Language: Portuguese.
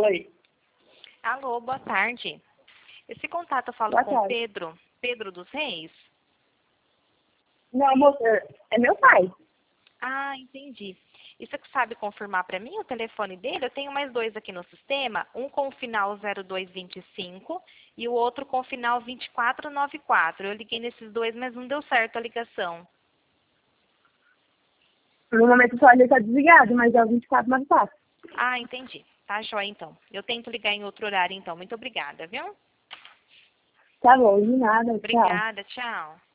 Oi. Alô, boa tarde. Esse contato eu falo Boa com tarde. Pedro. Pedro dos Reis? Não, moça, é meu pai. Ah, entendi. E você sabe confirmar para mim o telefone dele? Eu tenho mais dois aqui no sistema, um com o final 0225 e o outro com o final 2494. Eu liguei nesses dois, mas não deu certo a ligação. No momento só ele está desligado, mas é o 2494. Ah, entendi. Tá joia, então. Eu tento ligar em outro horário, então. Muito obrigada, viu? Tá bom, de nada, tchau. Obrigada, tchau.